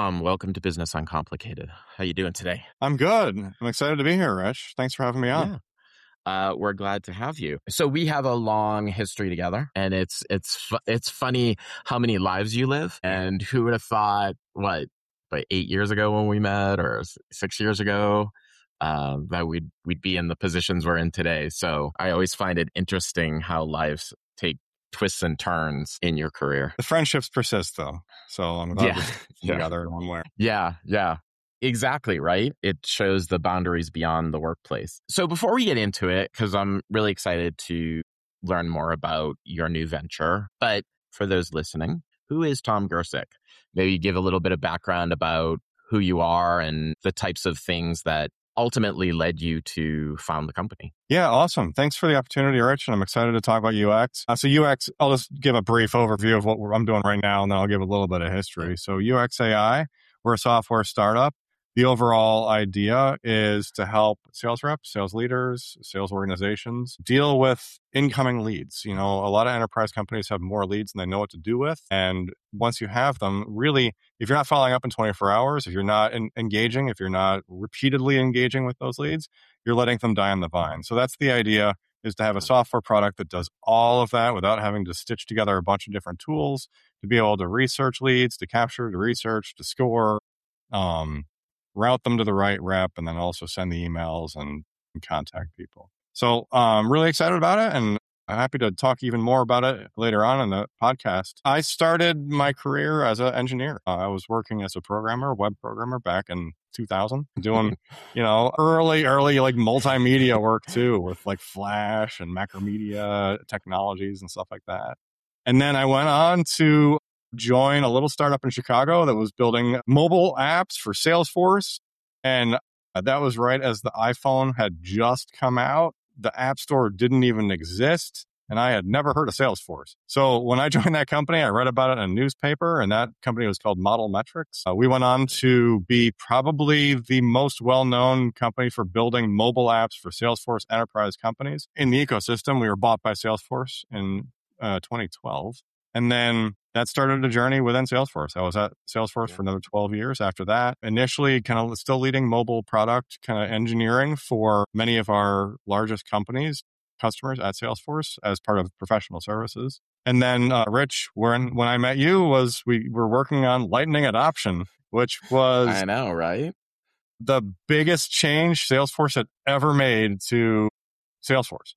Tom, welcome to Business Uncomplicated. How you doing today? I'm good. I'm excited to be here, Rich. Thanks for having me on. Yeah. We're glad to have you. So we have a long history together, and it's funny how many lives you live. And who would have thought, what, 8 years ago when we met, or 6 years ago, that we'd be in the positions we're in today. So I always find it interesting how lives take twists and turns in your career. The friendships persist, though. So I'm glad we're together in one way. Yeah. Exactly, right? It shows the boundaries beyond the workplace. So before we get into it, because I'm really excited to learn more about your new venture, but for those listening, who is Tom Gersick? Maybe give a little bit of background about who you are and the types of things that ultimately led you to found the company. Yeah, awesome. Thanks for the opportunity, Rich. And I'm excited to talk about UX. So UX, I'll just give a brief overview of what I'm doing right now, and then I'll give a little bit of history. So UX AI, we're a software startup. The overall idea is to help sales reps, sales leaders, sales organizations deal with incoming leads. You know, a lot of enterprise companies have more leads than they know what to do with. And once you have them, really, if you're not following up in 24 hours, if you're not engaging, if you're not repeatedly engaging with those leads, you're letting them die on the vine. So that's the idea, is to have a software product that does all of that without having to stitch together a bunch of different tools to be able to research leads, to capture, to research, to score, route them to the right rep, and then also send the emails and contact people. So I'm really excited about it, and I'm happy to talk even more about it later on in the podcast. I started my career as an engineer. I was working as a programmer, web programmer back in 2000, doing, early like multimedia work too, with like Flash and Macromedia technologies and stuff like that. And then I went on to join a little startup in Chicago that was building mobile apps for Salesforce. And that was right as the iPhone had just come out. The App Store didn't even exist, and I had never heard of Salesforce. So when I joined that company, I read about it in a newspaper, and that company was called Model Metrics. We went on to be probably the most well-known company for building mobile apps for Salesforce enterprise companies. In the ecosystem, we were bought by Salesforce in 2012. And then that started a journey within Salesforce. I was at Salesforce for another 12 years after that. Initially, kind of still leading mobile product kind of engineering for many of our largest customers at Salesforce as part of professional services. And then, Rich, when I met you, we were working on Lightning adoption, which was, I know, right? the biggest change Salesforce had ever made to Salesforce.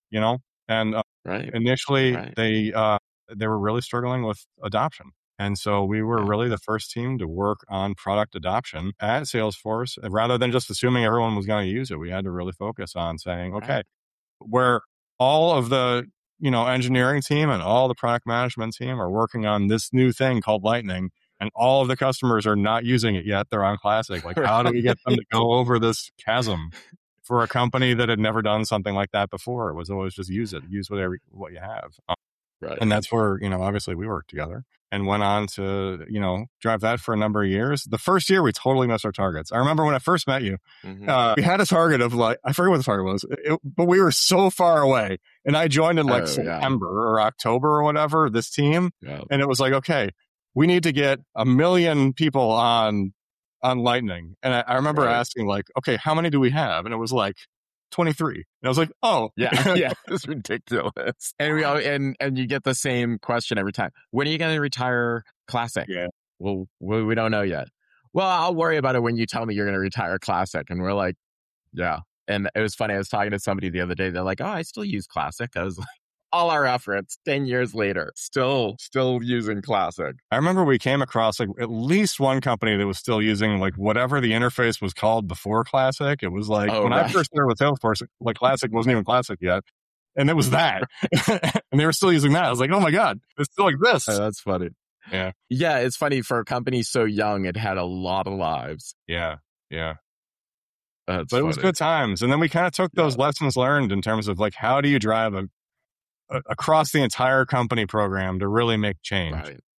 And Right. initially Right. they were really struggling with adoption. And so we were really the first team to work on product adoption at Salesforce. Rather than just assuming everyone was going to use it, we had to really focus on saying, okay, where all of the, engineering team and all the product management team are working on this new thing called Lightning, and all of the customers are not using it yet. They're on Classic. Like, how do we get them to go over this chasm for a company that had never done something like that before? It was always just use what you have. Right. And that's where, obviously we worked together and went on to, drive that for a number of years. The first year, we totally missed our targets. I remember when I first met you, we had a target of I forget what the target was, but we were so far away. And I joined in September or October or whatever, this team. Yeah. And it was like, okay, we need to get 1 million people on Lightning. And I remember asking okay, how many do we have? And it was 23. And I was like, oh. Yeah, it's ridiculous. And and you get the same question every time. When are you going to retire Classic? Yeah. Well, we don't know yet. Well, I'll worry about it when you tell me you're going to retire Classic. And we're like, yeah. And it was funny. I was talking to somebody the other day. They're like, oh, I still use Classic. I was like, all our efforts 10 years later, still using Classic. I remember we came across at least one company that was still using whatever the interface was called before Classic. It was I first started with Salesforce, Classic wasn't even Classic yet. And it was that. And they were still using that. I was like, oh my God, it still exists. That's funny. Yeah. Yeah, it's funny. For a company so young, it had a lot of lives. Yeah. But it was good times. And then we kind of took those lessons learned in terms of how do you drive across the entire company program to really make change,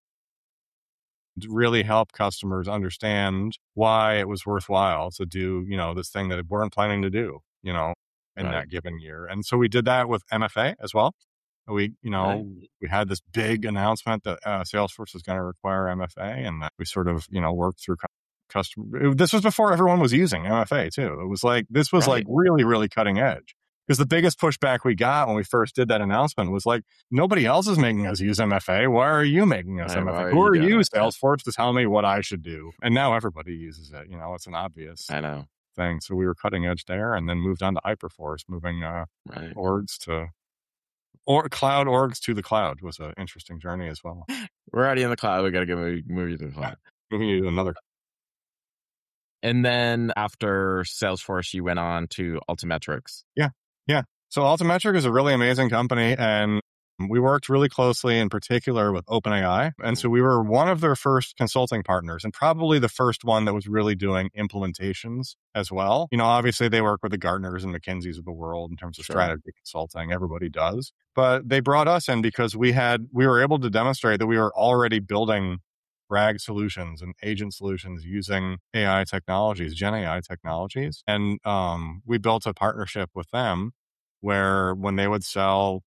to really help customers understand why it was worthwhile to do, this thing that they weren't planning to do, in that given year. And so we did that with MFA as well. We, Right. we had this big announcement that Salesforce is going to require MFA, and that we sort of, worked through customer. This was before everyone was using MFA too. It was like, this was like Right. really, really cutting edge. Because the biggest pushback we got when we first did that announcement was like, nobody else is making us use MFA. Why are you making us Right. Why MFA? are Who you are doing you, it? Yeah. Salesforce, to tell me what I should do? And now everybody uses it. It's an obvious I know. thing. So we were cutting edge there, and then moved on to Hyperforce, moving Right. orgs to or cloud orgs to the cloud was an interesting journey as well. We're already in the cloud. We got to go move you to the cloud. Moving to another. And then after Salesforce, you went on to Altimetrics. Yeah. So Altimetric is a really amazing company, and we worked really closely in particular with OpenAI. And so we were one of their first consulting partners, and probably the first one that was really doing implementations as well. Obviously they work with the Gartners and McKinseys of the world in terms of strategy consulting. Everybody does. But they brought us in because we were able to demonstrate that we were already building RAG solutions and agent solutions using AI technologies, Gen AI technologies. And we built a partnership with them where when they would sell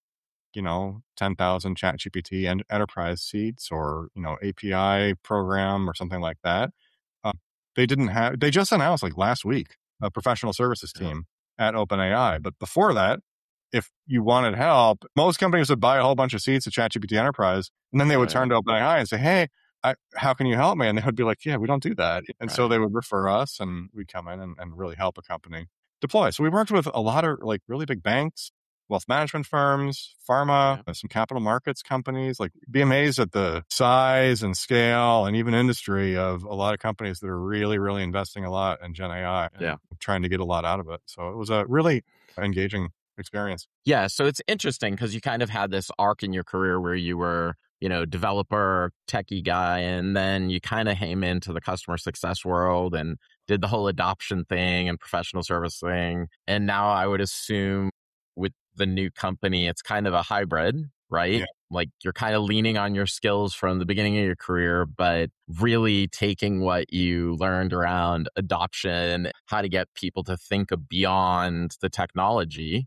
10,000 ChatGPT and enterprise seats, or, API program or something like that. They just announced like last week, a professional services team at OpenAI. But before that, if you wanted help, most companies would buy a whole bunch of seats at ChatGPT Enterprise, and then they would turn to OpenAI and say, hey, how can you help me? And they would be like, yeah, we don't do that. And so they would refer us, and we'd come in and really help a company deploy. So we worked with a lot of like really big banks, wealth management firms, pharma, some capital markets companies. Like, be amazed at the size and scale and even industry of a lot of companies that are really, really investing a lot in Gen AI and trying to get a lot out of it. So it was a really engaging experience. Yeah. So it's interesting because you kind of had this arc in your career where you were, developer, techie guy, and then you kind of came into the customer success world and did the whole adoption thing and professional service thing. And now I would assume with the new company, it's kind of a hybrid, right? Yeah. Like, you're kind of leaning on your skills from the beginning of your career, but really taking what you learned around adoption, how to get people to think beyond the technology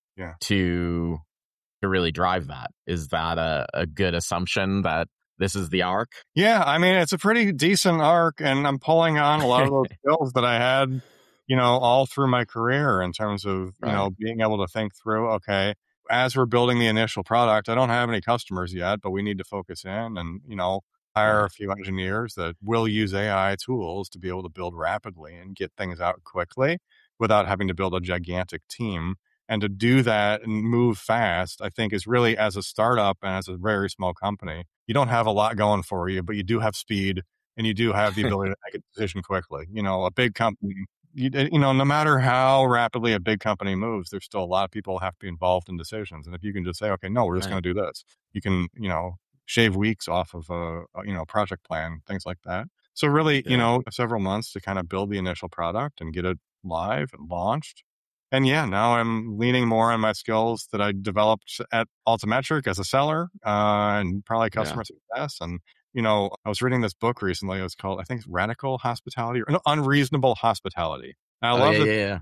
to really drive that. Is that a good assumption that this is the arc? Yeah, I mean, it's a pretty decent arc, and I'm pulling on a lot of those skills that I had, all through my career in terms of, being able to think through, okay, as we're building the initial product, I don't have any customers yet, but we need to focus in and, hire a few engineers that will use AI tools to be able to build rapidly and get things out quickly without having to build a gigantic team. And to do that and move fast, I think, is really, as a startup and as a very small company, you don't have a lot going for you, but you do have speed and you do have the ability to make a decision quickly. A big company, no matter how rapidly a big company moves, there's still a lot of people who have to be involved in decisions. And if you can just say, okay, no, we're just going to do this, you can, shave weeks off of a project plan, things like that. So really, several months to kind of build the initial product and get it live and launched. And now I'm leaning more on my skills that I developed at Altimetric as a seller and probably customer success. And, I was reading this book recently. It was called, I think, Radical Hospitality, or no, Unreasonable Hospitality. And I love it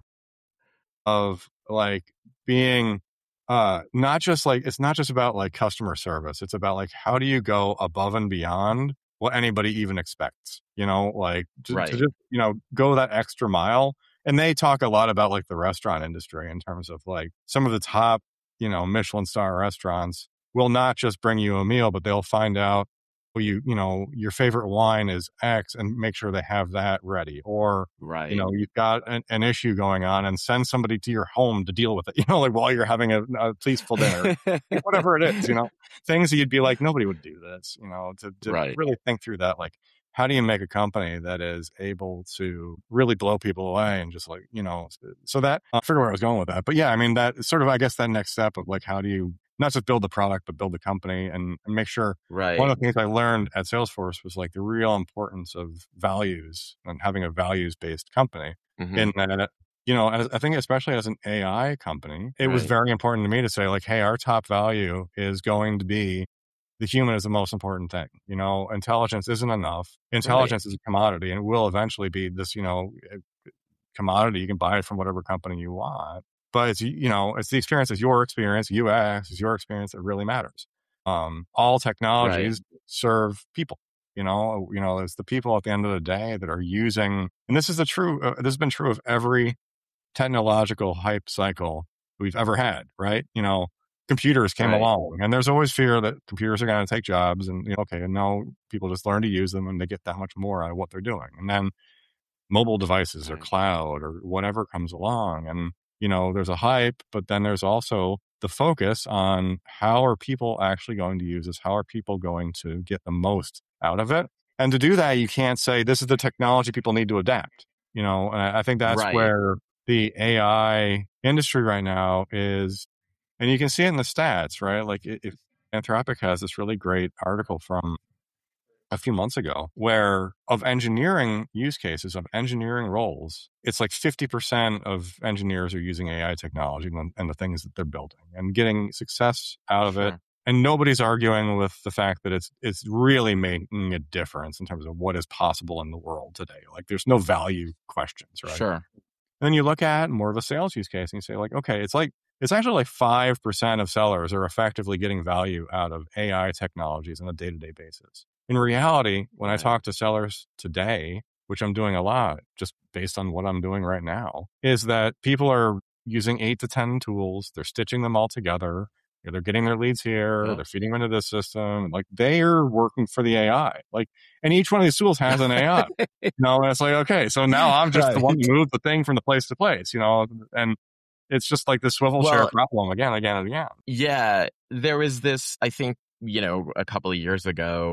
of like being not just like, it's not just about like customer service. It's about like, how do you go above and beyond what anybody even expects, to just, go that extra mile. And they talk a lot about like the restaurant industry in terms of like some of the top, Michelin star restaurants will not just bring you a meal, but they'll find out, your favorite wine is X, and make sure they have that ready. Or, you've got an issue going on, and send somebody to your home to deal with it, like while you're having a peaceful dinner, whatever it is, things that you'd be like, nobody would do this, to really think through that. Like, how do you make a company that is able to really blow people away and just like, so that I figure where I was going with that. But yeah, I mean, that sort of, I guess, that next step of like, how do you not just build the product, but build the company and make sure. One of the things I learned at Salesforce was like the real importance of values and having a values-based company. In that, I think especially as an AI company, it was very important to me to say like, hey, our top value is going to be the human is the most important thing. Intelligence isn't enough. Intelligence is a commodity, and it will eventually be this, commodity. You can buy it from whatever company you want. but it's, it's the experience, it's your experience, UX is your experience that really matters. All technologies serve people, it's the people at the end of the day that are using, and this is this has been true of every technological hype cycle we've ever had, right? Computers came along, and there's always fear that computers are going to take jobs, and and now people just learn to use them and they get that much more out of what they're doing. And then mobile devices or cloud or whatever comes along, and there's a hype, but then there's also the focus on how are people actually going to use this? How are people going to get the most out of it? And to do that, you can't say this is the technology people need to adapt. And I think that's where the AI industry right now is. And you can see it in the stats, right? Like if Anthropic has this really great article from a few months ago where of engineering use cases, of engineering roles, it's like 50% of engineers are using AI technology and the things that they're building and getting success out of it. And nobody's arguing with the fact that it's really making a difference in terms of what is possible in the world today. Like there's no value questions, right? Sure. And then you look at more of a sales use case and you say like, okay, it's actually like 5% of sellers are effectively getting value out of AI technologies on a day-to-day basis. In reality, when I talk to sellers today, which I'm doing a lot just based on what I'm doing right now, is that people are using 8 to 10 tools. They're stitching them all together. They're getting their leads here. They're feeding them into this system. Like they are working for the AI. Like, and each one of these tools has an AI. And it's like, okay, so now I'm just the one who moved the thing from the place to place, and it's just like the swivel chair problem again and again. Yeah. There was this, I think, a couple of years ago,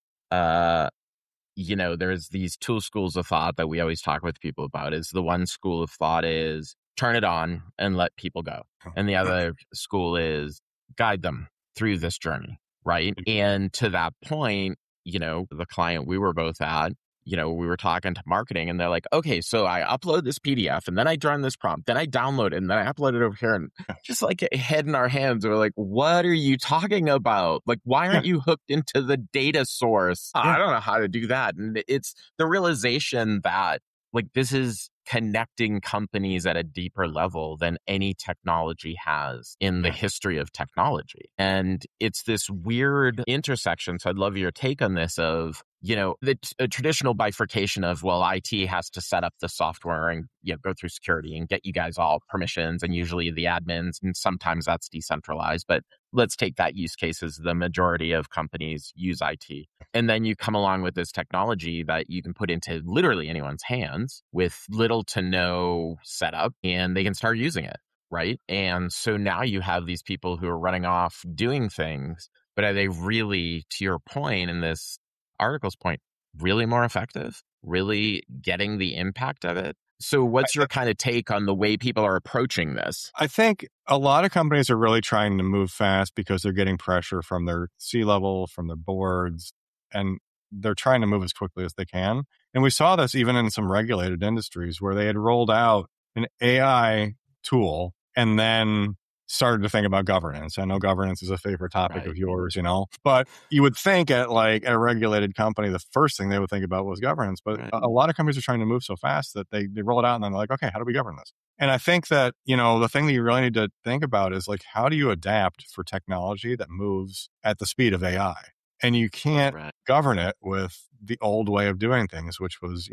there's these two schools of thought that we always talk with people about. Is the one school of thought is turn it on and let people go. And the other school is guide them through this journey. Right. And to that point, the client we were both at, we were talking to marketing and they're like, okay, so I upload this PDF and then I run this prompt, then I download it and then I upload it over here, and just like head in our hands. We're like, what are you talking about? Like, why aren't you hooked into the data source? I don't know how to do that. And it's the realization that like this is connecting companies at a deeper level than any technology has in the history of technology. And it's this weird intersection. So I'd love your take on this of, the traditional bifurcation of, well, IT has to set up the software and go through security and get you guys all permissions and usually the admins, and sometimes that's decentralized. But let's take that use case as the majority of companies use IT. And then you come along with this technology that you can put into literally anyone's hands with little to no setup, and they can start using it, right? And so now you have these people who are running off doing things, but are they really, to your point in this article's point, really more effective? Really getting the impact of it? So what's your kind of take on the way people are approaching this? I think a lot of companies are really trying to move fast because they're getting pressure from their C-level, from their boards, and they're trying to move as quickly as they can. And we saw this even in some regulated industries where they had rolled out an AI tool and then started to think about governance. I know governance is a favorite topic of yours, but you would think at like a regulated company, the first thing they would think about was governance. But a lot of companies are trying to move so fast that they roll it out and then they're like, okay, how do we govern this? And I think that, the thing that you really need to think about is like, how do you adapt for technology that moves at the speed of AI? And you can't govern it with the old way of doing things, which was,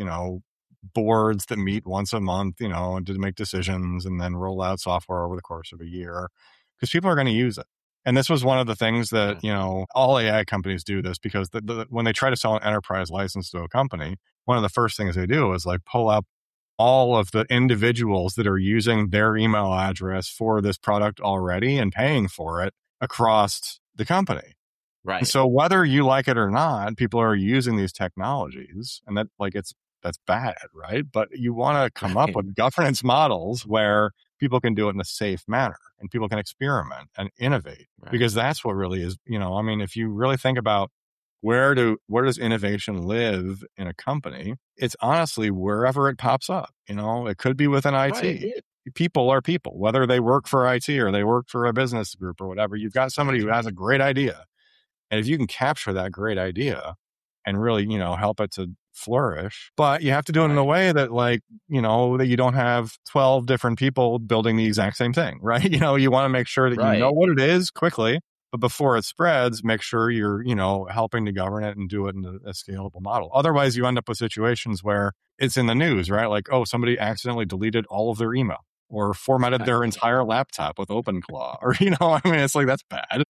boards that meet once a month, and to make decisions and then roll out software over the course of a year because people are going to use it. And this was one of the things that, all AI companies do this because when they try to sell an enterprise license to a company, one of the first things they do is like pull up all of the individuals that are using their email address for this product already and paying for it across the company. Right. And so whether you like it or not, people are using these technologies, and that's bad, right? But you want to come up with governance models where people can do it in a safe manner and people can experiment and innovate because that's what really is, if you really think about where does innovation live in a company, it's honestly wherever it pops up. It could be within IT. Right. People are people, whether they work for IT or they work for a business group or whatever. You've got somebody who has a great idea. And if you can capture that great idea and really, help it to flourish, but you have to do it in a way that like, that you don't have 12 different people building the exact same thing, right? You want to make sure that you know Right. what it is quickly, but before it spreads, make sure you're, helping to govern it and do it in a scalable model. Otherwise, you end up with situations where it's in the news, right? Like, oh, somebody accidentally deleted all of their email or formatted their entire laptop with OpenClaw, or, it's like, that's bad.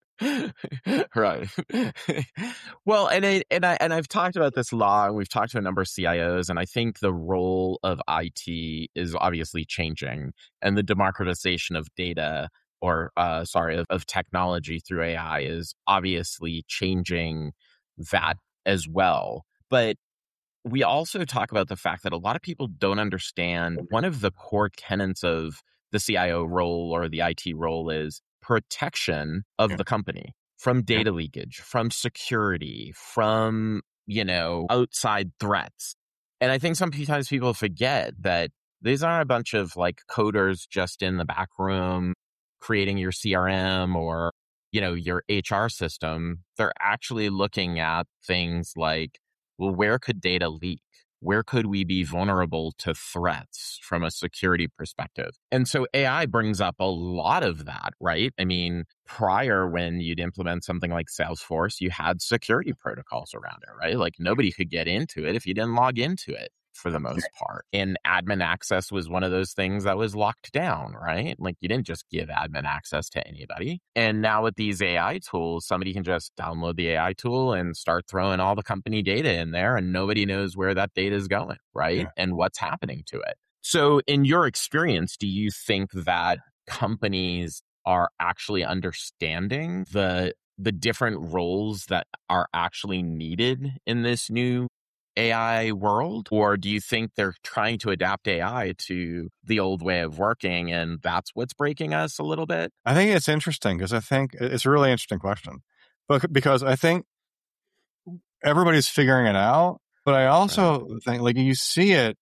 Right. Well, and I've talked about this long. We've talked to a number of CIOs, and I think the role of IT is obviously changing, and the democratization of data, or of technology through AI, is obviously changing that as well. But we also talk about the fact that a lot of people don't understand one of the core tenets of the CIO role or the IT role is protection of the company from data leakage, from security, from, outside threats. And I think sometimes people forget that these aren't a bunch of like coders just in the back room creating your CRM or, your HR system. They're actually looking at things like, well, where could data leak? Where could we be vulnerable to threats from a security perspective? And so AI brings up a lot of that, right? I mean, prior, when you'd implement something like Salesforce, you had security protocols around it, right? Like nobody could get into it if you didn't log into it for the most part. And admin access was one of those things that was locked down, right? Like you didn't just give admin access to anybody. And now with these AI tools, somebody can just download the AI tool and start throwing all the company data in there, and nobody knows where that data is going, right? Yeah. And what's happening to it. So in your experience, do you think that companies are actually understanding the different roles that are actually needed in this new AI world? Or do you think they're trying to adapt AI to the old way of working, and that's what's breaking us a little bit? I think it's interesting because I think it's a really interesting question, but because I think everybody's figuring it out, but I also think like you see it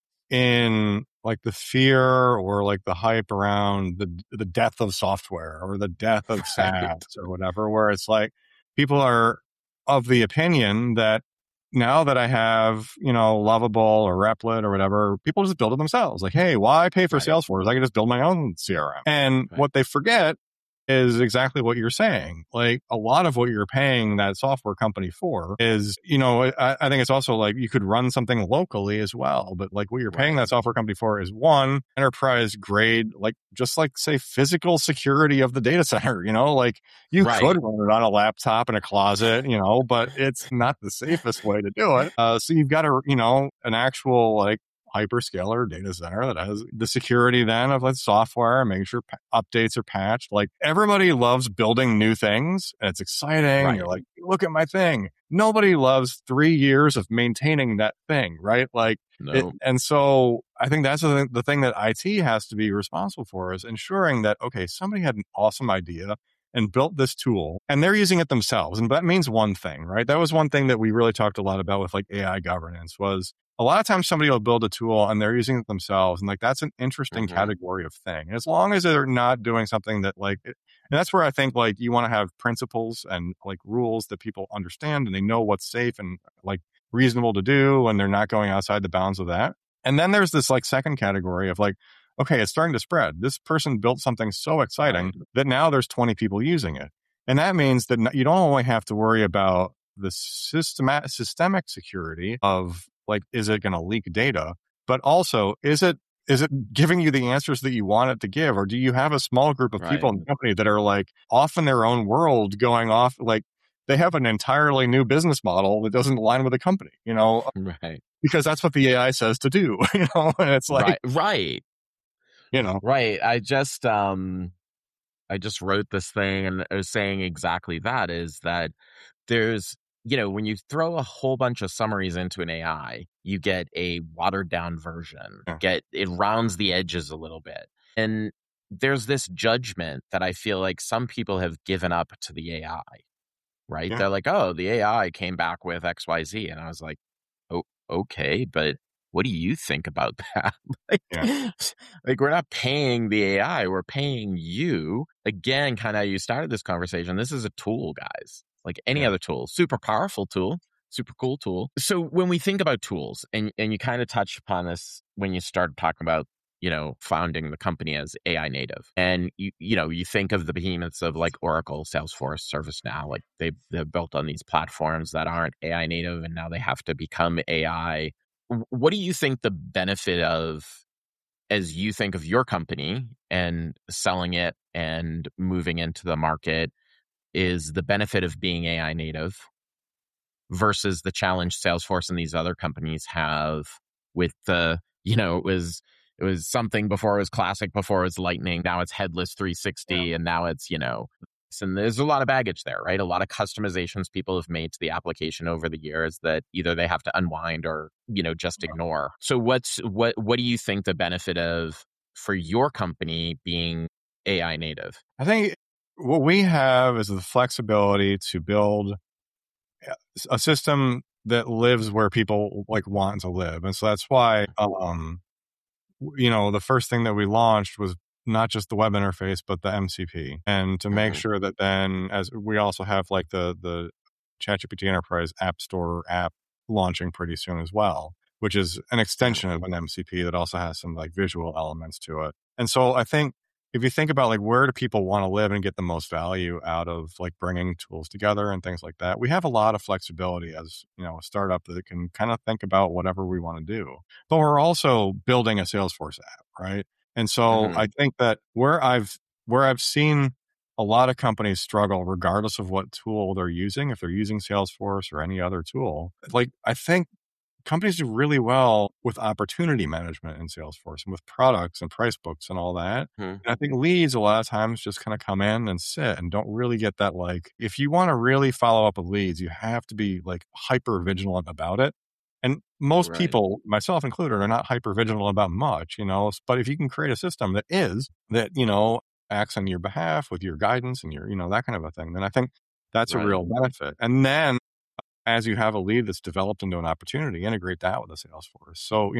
in like the fear or like the hype around the death of software or the death of SaaS or whatever, where it's like people are of the opinion that now that I have, Lovable or Replit or whatever, people just build it themselves. Like, hey, why pay for Salesforce? I can just build my own CRM. And what they forget is exactly what you're saying. Like a lot of what you're paying that software company for is, I think it's also like you could run something locally as well. But like what you're paying that software company for is one, enterprise grade, like just like say physical security of the data center, like you could run it on a laptop in a closet, but it's not the safest way to do it. So you've got an actual like hyperscaler data center that has the security then of like software and making sure updates are patched. Like everybody loves building new things and it's exciting. You're like, look at my thing. Nobody loves 3 years of maintaining that thing, right? Like, and so I think that's the thing that IT has to be responsible for is ensuring that, okay, somebody had an awesome idea and built this tool and they're using it themselves. And that means one thing, right? That was one thing that we really talked a lot about with like AI governance was a lot of times somebody will build a tool and they're using it themselves. And like, that's an interesting category of thing. And as long as they're not doing something that like, and that's where I think like you want to have principles and like rules that people understand and they know what's safe and like reasonable to do and they're not going outside the bounds of that. And then there's this like second category of like, okay, it's starting to spread. This person built something so exciting that now there's 20 people using it. And that means that you don't only have to worry about the systemic security of like, is it going to leak data? But also, is it giving you the answers that you want it to give? Or do you have a small group of people in the company that are like off in their own world going off, like they have an entirely new business model that doesn't align with the company, because that's what the AI says to do, and it's like, right. I just wrote this thing and I was saying exactly that is that there's, when you throw a whole bunch of summaries into an AI, you get a watered down version. It rounds the edges a little bit. And there's this judgment that I feel like some people have given up to the AI, right? They're like, oh, the AI came back with XYZ. And I was like, oh, okay, but what do you think about that? Like we're not paying the AI, we're paying you. Again, kind of how you started this conversation. This is a tool, guys. Like any other tool, super powerful tool, super cool tool. So when we think about tools, and you kind of touched upon this when you started talking about, founding the company as AI native, and you think of the behemoths of like Oracle, Salesforce, ServiceNow, like they've built on these platforms that aren't AI native, and now they have to become AI. What do you think the benefit of, as you think of your company and selling it and moving into the market, is the benefit of being AI native versus the challenge Salesforce and these other companies have with it was something before it was classic, before it was Lightning, now it's headless 360, and now it's, and there's a lot of baggage there, right? A lot of customizations people have made to the application over the years that either they have to unwind or, just ignore. So what do you think the benefit of for your company being AI native? I think what we have is the flexibility to build a system that lives where people like want to live. And so that's why, the first thing that we launched was not just the web interface, but the MCP. And to make sure that then, as we also have like the ChatGPT Enterprise App Store app launching pretty soon as well, which is an extension of an MCP that also has some like visual elements to it. And so I think if you think about like where do people want to live and get the most value out of like bringing tools together and things like that, we have a lot of flexibility as a startup that can kind of think about whatever we want to do. But we're also building a Salesforce app, right? And so I think that where I've seen a lot of companies struggle, regardless of what tool they're using, if they're using Salesforce or any other tool, like I think companies do really well with opportunity management in Salesforce and with products and price books and all that. And I think leads a lot of times just kind of come in and sit and don't really get that. Like, if you want to really follow up with leads, you have to be like hyper vigilant about it. And most people, myself included, are not hyper vigilant about much, but if you can create a system that acts on your behalf with your guidance and your, that kind of a thing, then I think that's a real benefit. And then as you have a lead that's developed into an opportunity, integrate that with a Salesforce. So,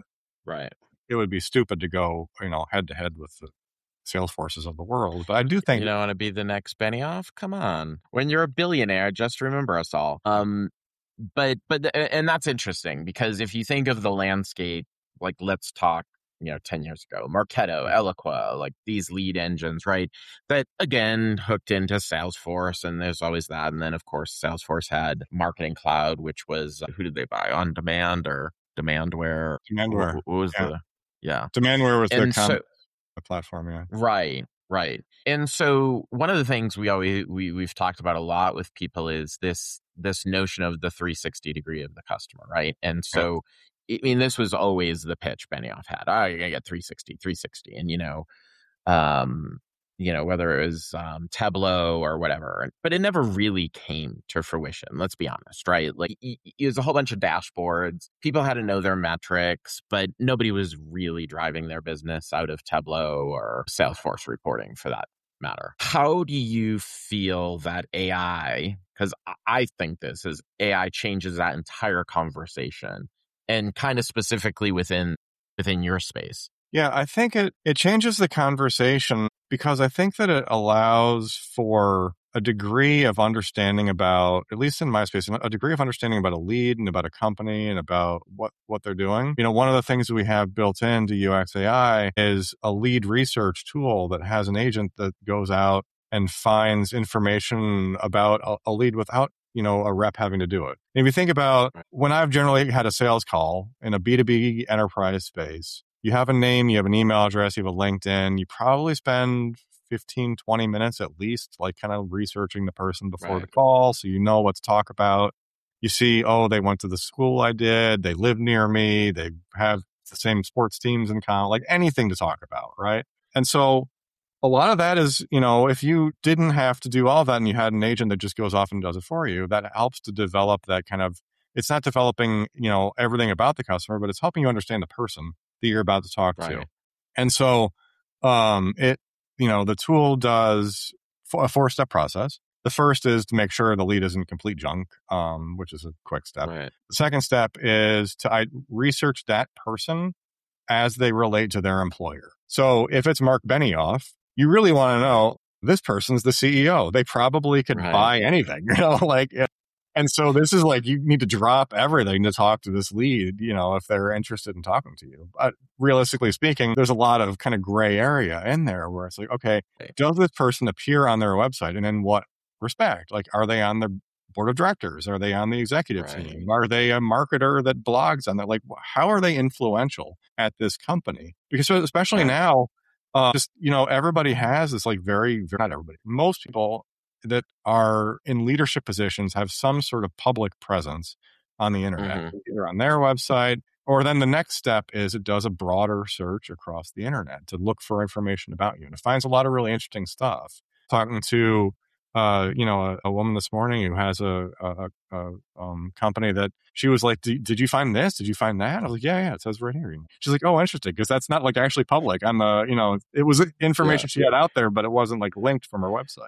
it would be stupid to go, head to head with the Salesforces of the world. But I do think you don't want to be the next Benioff. Come on, when you're a billionaire, just remember us all. But that's interesting, because if you think of the landscape, like let's talk, 10 years ago, Marketo, Eloqua, like these lead engines, right? That again hooked into Salesforce, and there's always that. And then of course Salesforce had Marketing Cloud, which was who did they buy? On Demand or Demandware? Demandware. What was Demandware was the platform, Right. And so one of the things we've talked about a lot with people is this notion of the 360 degree of the customer, right? And so I mean, this was always the pitch Benioff had. Oh, you're gonna get 360, and whether it was Tableau or whatever, but it never really came to fruition. Let's be honest, right? Like it was a whole bunch of dashboards. People had to know their metrics, but nobody was really driving their business out of Tableau or Salesforce reporting, for that matter. How do you feel that AI, because I think this is AI, changes that entire conversation? And kind of specifically within your space. Yeah, I think it changes the conversation, because I think that it allows for a degree of understanding about, at least in my space, a degree of understanding about a lead and about a company and about what they're doing. One of the things that we have built into UX AI is a lead research tool that has an agent that goes out and finds information about a lead without a rep having to do it. If you think about when I've generally had a sales call in a B2B enterprise space, you have a name, you have an email address, you have a LinkedIn, you probably spend 15, 20 minutes at least, like kind of researching the person before the call. So you know what to talk about. You see, they went to the school I did, they live near me, they have the same sports teams in common, like anything to talk about, right? And so a lot of that is, if you didn't have to do all that and you had an agent that just goes off and does it for you, that helps to develop that kind of, it's not developing, everything about the customer, but it's helping you understand the person that you're about to talk to. And so, the tool does a 4-step process. The first is to make sure the lead isn't complete junk, which is a quick step. The second step is to research that person as they relate to their employer. So if it's Mark Benioff, you really want to know, this person's the CEO. They probably could buy anything, And so this is like, you need to drop everything to talk to this lead, if they're interested in talking to you. But realistically speaking, there's a lot of kind of gray area in there where it's like, okay, does this person appear on their website, and in what respect? Like, are they on the board of directors? Are they on the executive team? Are they a marketer that blogs on that? Like, how are they influential at this company? Because especially now, everybody has this like not everybody, most people that are in leadership positions have some sort of public presence on the internet, either on their website, or then the next step is it does a broader search across the internet to look for information about you. And it finds a lot of really interesting stuff. Talking to, a woman this morning who has a company that she was like, did you find this? Did you find that? I was like, yeah, it says right here. She's like, oh, interesting. Because that's not like actually public. It was information she had out there, but it wasn't like linked from her website.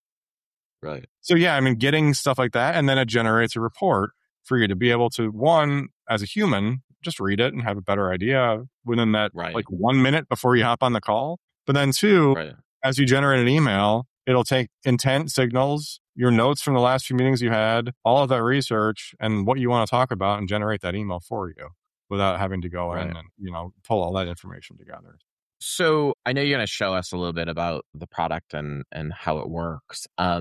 Right. So yeah, I mean, getting stuff like that, and then it generates a report for you to be able to, one, as a human, just read it and have a better idea within that like 1 minute before you hop on the call. But then two, as you generate an email, it'll take intent signals, your notes from the last few meetings you had, all of that research and what you want to talk about, and generate that email for you without having to go in and, pull all that information together. So I know you're going to show us a little bit about the product and how it works.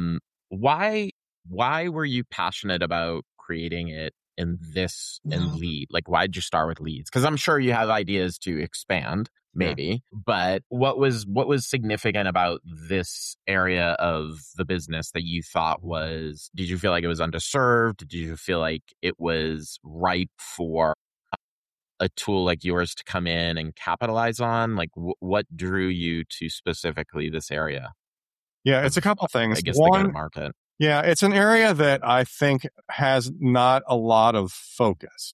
Why were you passionate about creating it in lead? Like, why'd you start with leads? Because I'm sure you have ideas to expand, maybe. But what was significant about this area of the business that you thought was? Did you feel like it was underserved? Did you feel like it was ripe for a tool like yours to come in and capitalize on? Like, what drew you to specifically this area? Yeah, it's a couple of things. I guess the go-to-market. Yeah, it's an area that I think has not a lot of focus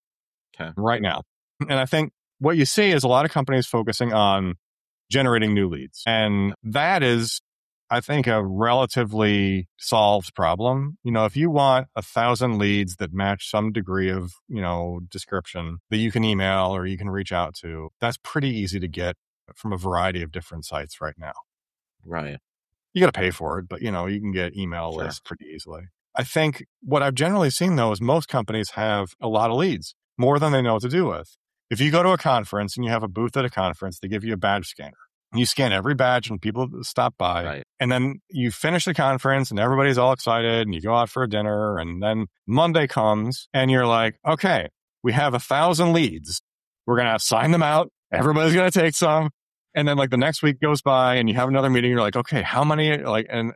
right now. And I think what you see is a lot of companies focusing on generating new leads. And that is, I think, a relatively solved problem. If you want 1,000 leads that match some degree of, description that you can email or you can reach out to, that's pretty easy to get from a variety of different sites right now. Right. You got to pay for it, but you can get email lists pretty easily. I think what I've generally seen though is most companies have a lot of leads, more than they know what to do with. If you go to a conference and you have a booth at a conference, they give you a badge scanner. You scan every badge when people stop by, and then you finish the conference and everybody's all excited and you go out for a dinner, and then Monday comes and you're like, okay, we have 1,000 leads. We're going to sign them out. Everybody's going to take some. And then like the next week goes by and you have another meeting. You're like, okay, how many? And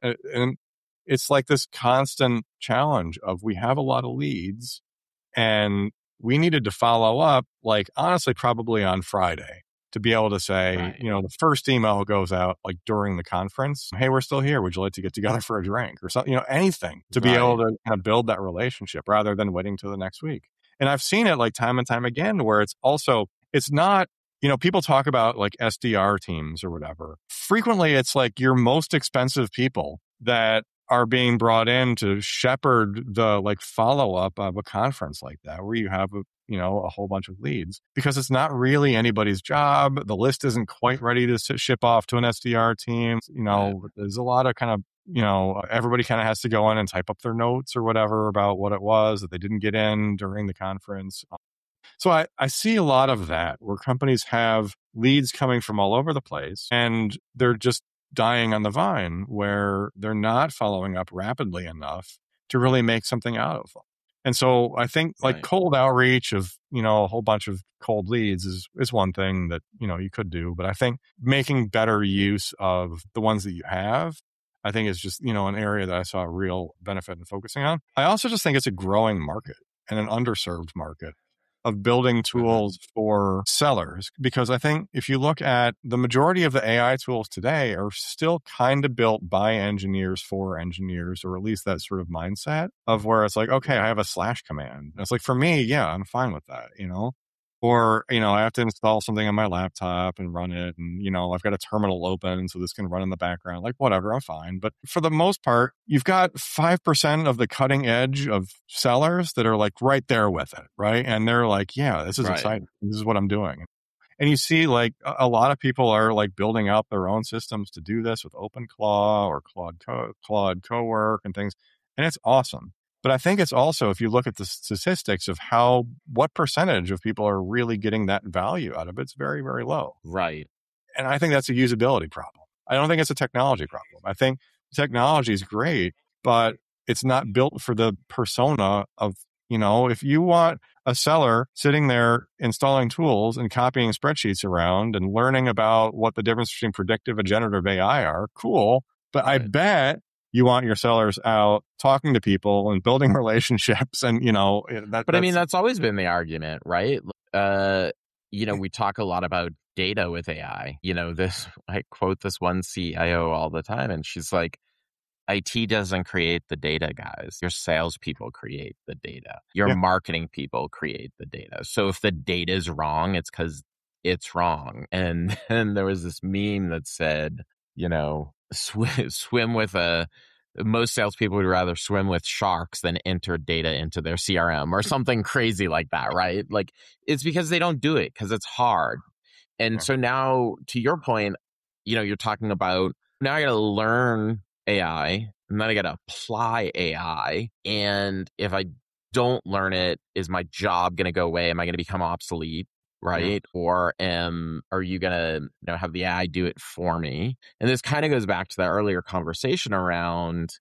it's like this constant challenge of, we have a lot of leads and we needed to follow up, like honestly, probably on Friday, to be able to say, the first email goes out like during the conference. Hey, we're still here. Would you like to get together for a drink or something? Anything to be able to kind of build that relationship rather than waiting till the next week. And I've seen it like time and time again where it's not, people talk about like SDR teams or whatever. Frequently, it's like your most expensive people that are being brought in to shepherd the like follow up of a conference like that, where you have a whole bunch of leads, because it's not really anybody's job. The list isn't quite ready to ship off to an SDR team. There's a lot of kind of, everybody kind of has to go in and type up their notes or whatever about what it was that they didn't get in during the conference. So I see a lot of that where companies have leads coming from all over the place and they're just dying on the vine, where they're not following up rapidly enough to really make something out of them. And so I think like cold outreach of, a whole bunch of cold leads is one thing that, you could do. But I think making better use of the ones that you have, I think is just, an area that I saw a real benefit in focusing on. I also just think it's a growing market and an underserved market of building tools for sellers. Because I think if you look at the majority of the AI tools today are still kind of built by engineers for engineers, or at least that sort of mindset of where it's like, okay, I have a slash command. And it's like, for me, yeah, I'm fine with that, Or, I have to install something on my laptop and run it. And, I've got a terminal open so this can run in the background. Like, whatever, I'm fine. But for the most part, you've got 5% of the cutting edge of sellers that are like right there with it, right? And they're like, yeah, this is exciting. This is what I'm doing. And you see like a lot of people are like building out their own systems to do this with OpenClaw or Claude Cowork and things. And it's awesome. But I think it's also, if you look at the statistics of what percentage of people are really getting that value out of it, it's very, very low. Right. And I think that's a usability problem. I don't think it's a technology problem. I think technology is great, but it's not built for the persona of, if you want a seller sitting there installing tools and copying spreadsheets around and learning about what the difference between predictive and generative AI are, cool. But I bet you want your sellers out talking to people and building relationships and, But I mean, that's always been the argument, right? We talk a lot about data with AI. I quote this one CIO all the time, and she's like, IT doesn't create the data, guys. Your salespeople create the data. Your marketing people create the data. So if the data is wrong, it's because it's wrong. And there was this meme that said, swim with most salespeople would rather swim with sharks than enter data into their CRM or something crazy like that, right? Like, it's because they don't do it because it's hard. And so now, to your point, you're talking about, now I got to learn AI, and then I got to apply AI. And if I don't learn it, is my job going to go away? Am I going to become obsolete? Right? Or are you going to have the AI do it for me? And this kind of goes back to the earlier conversation around,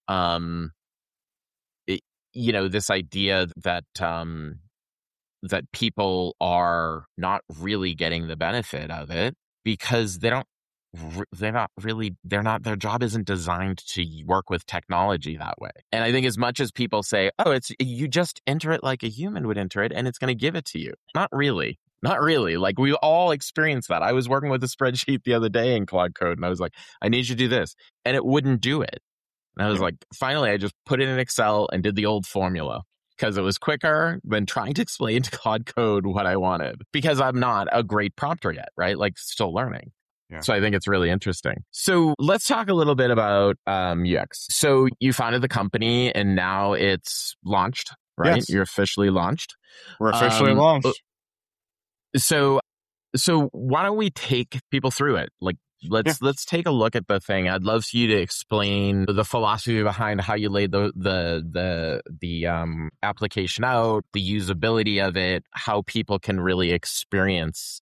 this idea that that people are not really getting the benefit of it because their job isn't designed to work with technology that way. And I think as much as people say, you just enter it like a human would enter it and it's going to give it to you. Not really. Like, we all experience that. I was working with a spreadsheet the other day in Claude Code, and I was like, I need you to do this. And it wouldn't do it. And I was like, finally, I just put it in Excel and did the old formula because it was quicker than trying to explain to Claude Code what I wanted, because I'm not a great prompter yet, right? Like, still learning. Yeah. So I think it's really interesting. So let's talk a little bit about UX. So you founded the company and now it's launched, right? Yes. You're officially launched. We're officially launched. So why don't we take people through it? Like, let's take a look at the thing. I'd love for you to explain the philosophy behind how you laid the application out, the usability of it, how people can really experience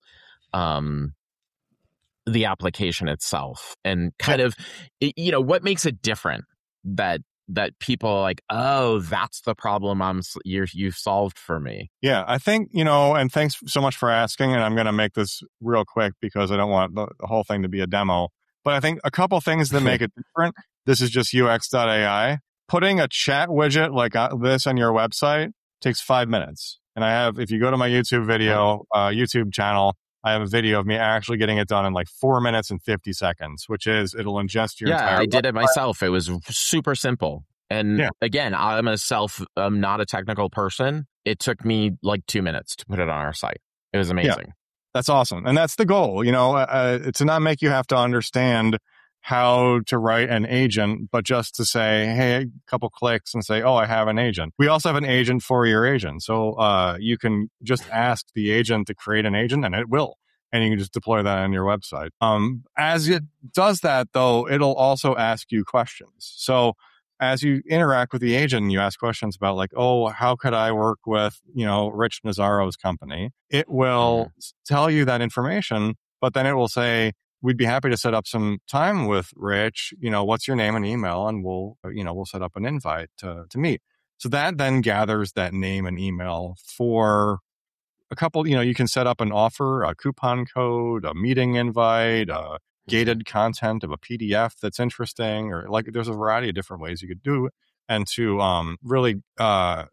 the application itself, and kind of, what makes it different that people are like, oh, that's the problem you've solved for me. Yeah, I think, and thanks so much for asking. And I'm going to make this real quick because I don't want the whole thing to be a demo. But I think a couple things that make it different. This is just UX.ai. Putting a chat widget like this on your website takes 5 minutes. And if you go to my YouTube channel, I have a video of me actually getting it done in like 4 minutes and 50 seconds, which is, it'll ingest your entire I did it myself. It was super simple. And again, I'm not a technical person. It took me like 2 minutes to put it on our site. It was amazing. Yeah, that's awesome. And that's the goal, to not make you have to understand how to write an agent, but just to say, hey, a couple clicks and say, oh, I have an agent. We also have an agent for your agent. So you can just ask the agent to create an agent and it will. And you can just deploy that on your website. As it does that, though, it'll also ask you questions. So as you interact with the agent and you ask questions about like, oh, how could I work with, Rich Nazzaro's company? It will tell you that information, but then it will say, we'd be happy to set up some time with Rich. What's your name and email? And we'll set up an invite to meet. So that then gathers that name and email for a couple, you can set up an offer, a coupon code, a meeting invite, a gated content of a PDF that's interesting, or like there's a variety of different ways you could do it. And to really, to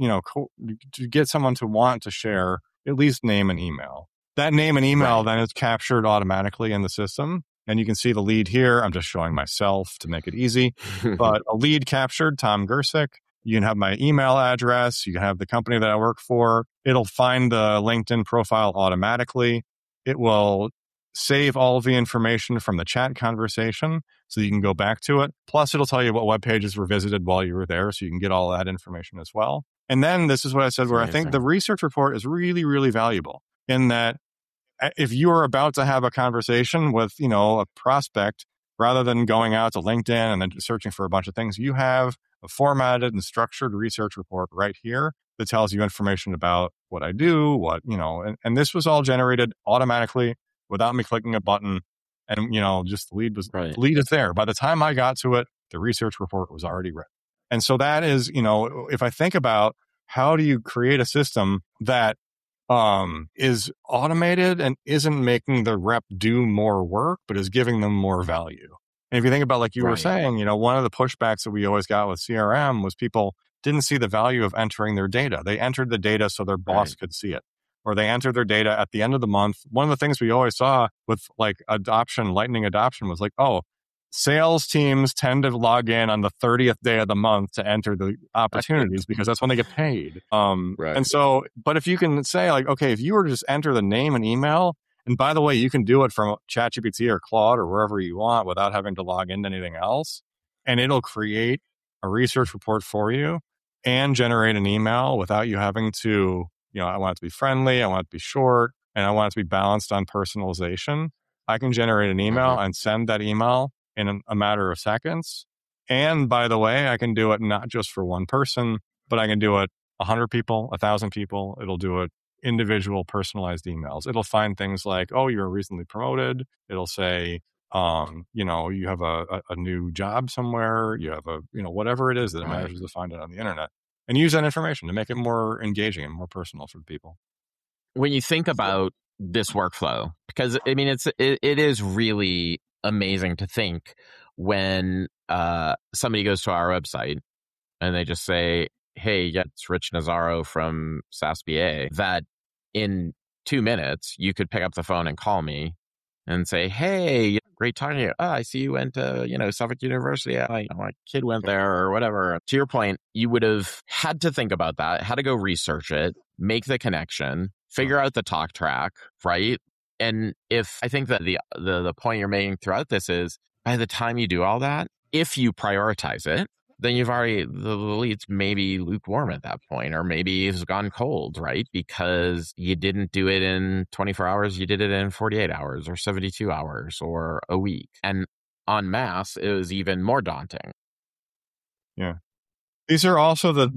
get someone to want to share at least name and email. That name and email then is captured automatically in the system. And you can see the lead here. I'm just showing myself to make it easy. But a lead captured, Tom Gersick. You can have my email address. You can have the company that I work for. It'll find the LinkedIn profile automatically. It will save all of the information from the chat conversation so you can go back to it. Plus, it'll tell you what web pages were visited while you were there, so you can get all that information as well. And then this is what I said, where I think the research report is really, really valuable in that if you are about to have a conversation with, a prospect, rather than going out to LinkedIn and then searching for a bunch of things, you have a formatted and structured research report right here that tells you information about what I do, and this was all generated automatically without me clicking a button. And, just the lead is there. By the time I got to it, the research report was already written. And so that is, if I think about how do you create a system that is automated and isn't making the rep do more work, but is giving them more value. And if you think about, like you were saying, one of the pushbacks that we always got with CRM was people didn't see the value of entering their data. They entered the data so their boss could see it, or they entered their data at the end of the month. One of the things we always saw with like lightning adoption was like, sales teams tend to log in on the 30th day of the month to enter the opportunities because that's when they get paid. And so, but if you can say like, okay, if you were to just enter the name and email, and by the way, you can do it from ChatGPT or Claude or wherever you want without having to log into anything else, and it'll create a research report for you and generate an email without you having to, I want it to be friendly, I want it to be short, and I want it to be balanced on personalization. I can generate an email and send that email in a matter of seconds. And by the way, I can do it not just for one person, but I can do it 100 people, 1,000 people. It'll do it individual personalized emails. It'll find things like, oh, you're recently promoted. It'll say, you have a new job somewhere. You have whatever it is that it manages to find it on the internet, and use that information to make it more engaging and more personal for the people. When you think about this workflow, because I mean, it is really amazing to think when somebody goes to our website and they just say, hey, it's Rich Nazaro from SaaSBA, that in 2 minutes you could pick up the phone and call me and say, hey, great talking to you. I see you went to, Suffolk University. My kid went there or whatever. To your point, you would have had to think about that, had to go research it, make the connection, figure out the talk track, right? And I think that the point you're making throughout this is, by the time you do all that, if you prioritize it, then the lead's maybe lukewarm at that point, or maybe it's gone cold, right? Because you didn't do it in 24 hours, you did it in 48 hours or 72 hours or a week. And en masse, it was even more daunting. Yeah. These are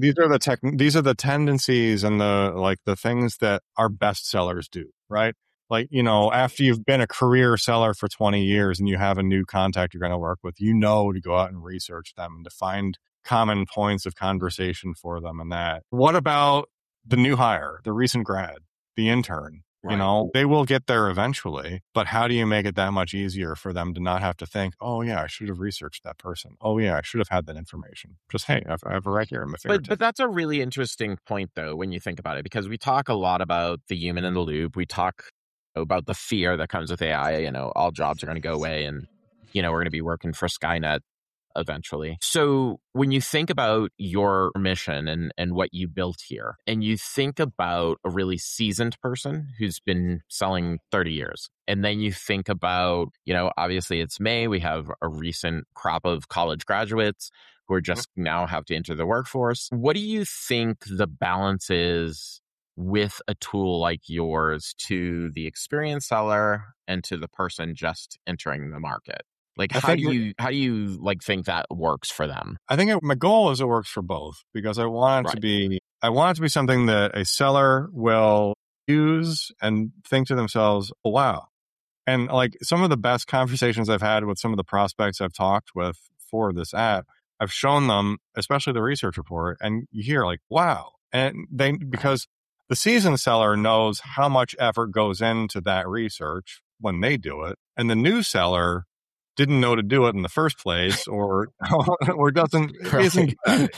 the tendencies and the things that our best sellers do, right? Like, after you've been a career seller for 20 years and you have a new contact you're going to work with, to go out and research them and to find common points of conversation for them and that. What about the new hire, the recent grad, the intern? Right. They will get there eventually, but how do you make it that much easier for them to not have to think, oh yeah, I should have researched that person. Oh yeah, I should have had that information. Just, hey, I have it right here in my fingertips. But that's a really interesting point though, when you think about it, because we talk a lot about the human in the loop. We talk about the fear that comes with AI, all jobs are going to go away and, we're going to be working for Skynet eventually. So when you think about your mission and what you built here, and you think about a really seasoned person who's been selling 30 years, and then you think about, obviously it's May, we have a recent crop of college graduates who are just now have to enter the workforce. What do you think the balance is with a tool like yours to the experienced seller and to the person just entering the market? Like, how do you think that works for them? I think my goal is it works for both, because I want it to be something that a seller will use and think to themselves, oh, wow. And like some of the best conversations I've had with some of the prospects I've talked with for this app, I've shown them, especially the research report, and you hear like, wow. And because the seasoned seller knows how much effort goes into that research when they do it, and the new seller didn't know to do it in the first place, or isn't